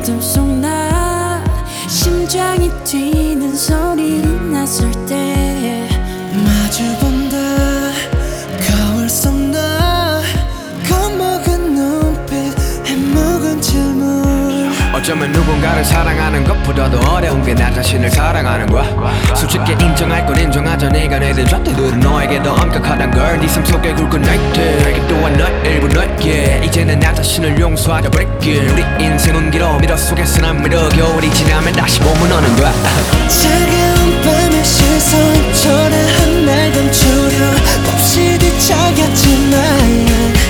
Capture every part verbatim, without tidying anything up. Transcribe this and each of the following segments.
어둠 속 나 심장이 뛰는 소리 났을 때 마주본다 거울 속 나 겁먹은 눈빛 해묵은 질문 어쩌면 누군가를 사랑하는 것보다도 어려운 게 나 자신을 사랑하는 거야. 솔직히 인정할 건 인정하자. 네가 내든 좌태들은 너에게 더 엄격하단 걸. 네 삶 속에 굵은 나이트 또한 너의 일부 너에게 이제는 나 자신을 용서하자 break. 우리 인생은 길어 미러 속에서 난 미러 겨울이 지나면 다시 봄은 오는 거야. 차가운 밤의 시선 초라한 날 감추려 없이 뒤척였지만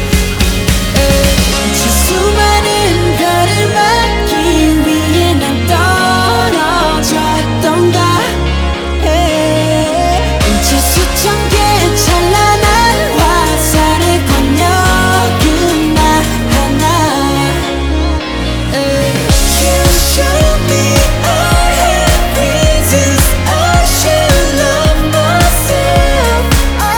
저 수많은 별을 막기 위해 난 떨어졌던가. 저 수천 개의 찬란한 화살에 건너군 나 하나. You show me I have reasons I should love myself.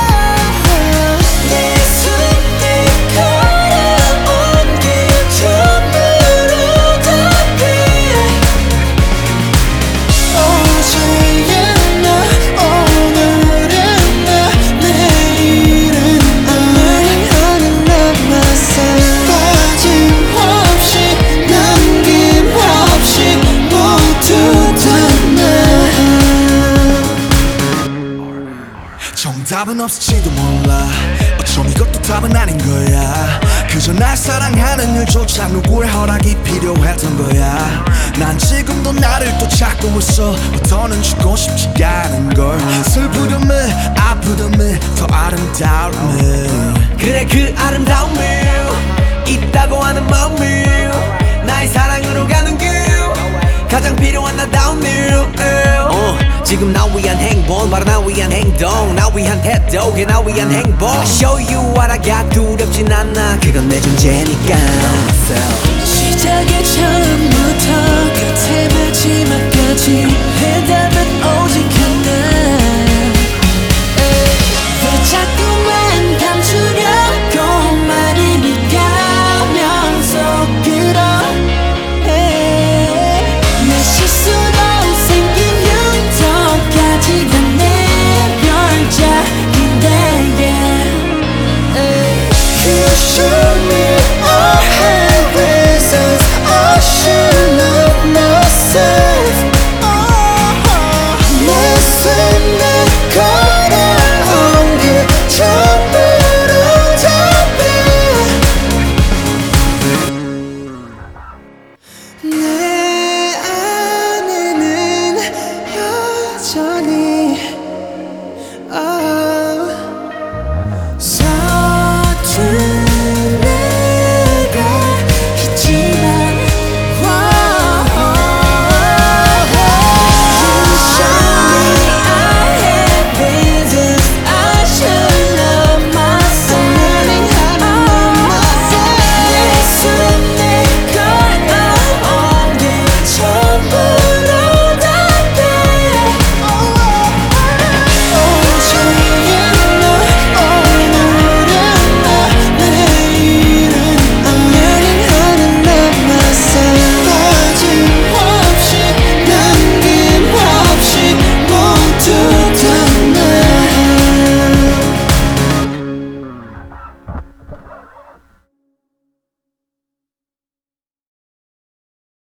내 손에 걸어온 길 전부로 답해. 어제야 나 오늘은 나 내일은 나를 남았어. 빠짐없이 남김없이 모두 다 나. 정답은 없을지도 몰라. 어쩜 이것도 답은 아닌 거야. 그저 날 사랑하는 일조차 누구의 허락이 필요했던 거야. 난 지금도 나를 또 찾고 있어. 더는 죽고 싶지가 않은 걸. 슬프렴을 아프렴을 더 아름다움을. 그래 그 아름다움이 있다고 하는 마음이 나의 사랑으로 가는 길 가장 필요한 나다운 일. 어, 지금 나 위한 행복 바로 나 위한 행동 나 위한 태도 그게 나 위한 행복. I show you what I got 두렵진 않아 그건 내 존재니까. 시작의 처음부터 끝의 마지막까지 해답